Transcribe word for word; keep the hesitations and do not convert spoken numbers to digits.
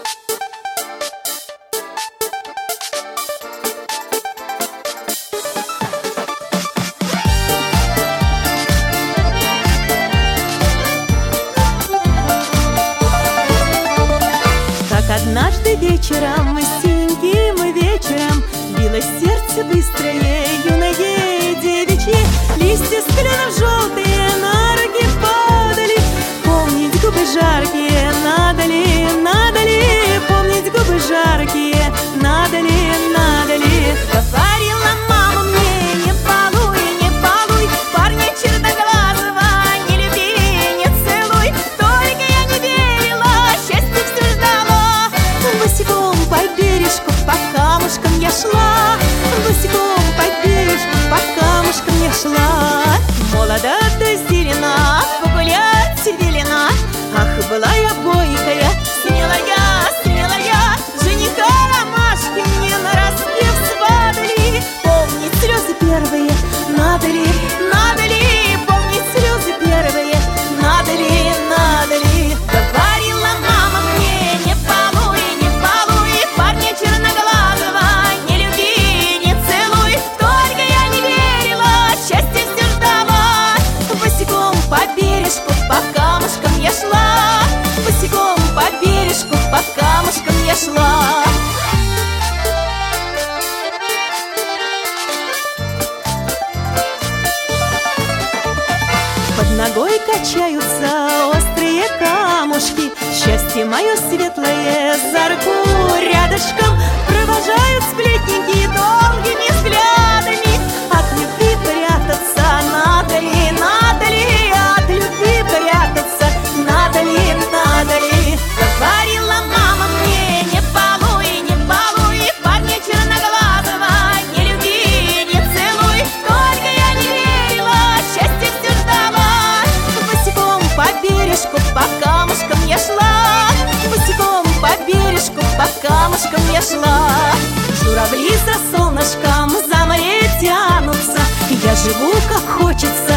Однажды вечером, синеньким вечером, билось сердце быстрое, юное девичье. Листья с кленов желтые на руки падали. Помнить губы жаркие, надо ли, надо ли? Помнить губы жаркие, надо ли, надо ли? Говорила мама мне: не балуй, не балуй парня черноглазого, не люби, не целуй. Только я не верила, счастье все ждала. Босиком по бережку, по камушкам я шла. Босиком по бережку, по камушкам я шла. Молода да зелена, погулять велена. Ах, была я бойкая, смелая, смелая. Жениха ромашки мне нараспев сватали. Помнить слезы первые, надо ли, надо ли? Помнить слезы первые, надо ли, надо ли? Говорила мама мне: не балуй, не балуй парня черноглазого, не люби, не целуй. Только я не верила, счастье все ждала. Босиком по бережку, по камушкам я шла. Босиком по бережку, по камушкам я шла. Под ногой качаются острые камушки. Счастье мое светлое за руку рядышком. Провожают сплетники долгими взглядами. От любви прятаться надо ли, надо ли? От любви прятаться надо ли, надо ли? Говорила мама мне: не балуй, не балуй парня черноглазого, не люби, не целуй. Только я не верила, счастье все ждала. Босиком по бережку, по камушкам я шла. Босиком по бережку, по камушкам я шла. Журавли за солнышком за море тянутся. Я живу как хочется,